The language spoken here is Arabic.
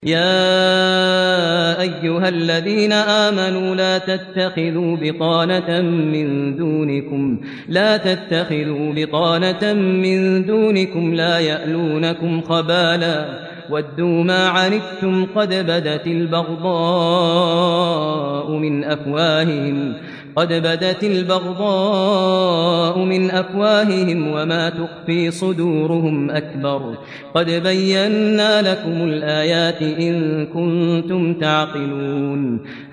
يا أيها الذين آمنوا لا تتخذوا بطانة من دونكم لا يألونكم خبالا ودوا ما عنتم قد بدت البغضاء من أفواههم وما تخفي صدورهم أكبر قد بينا لكم الآيات إن كنتم تعقلون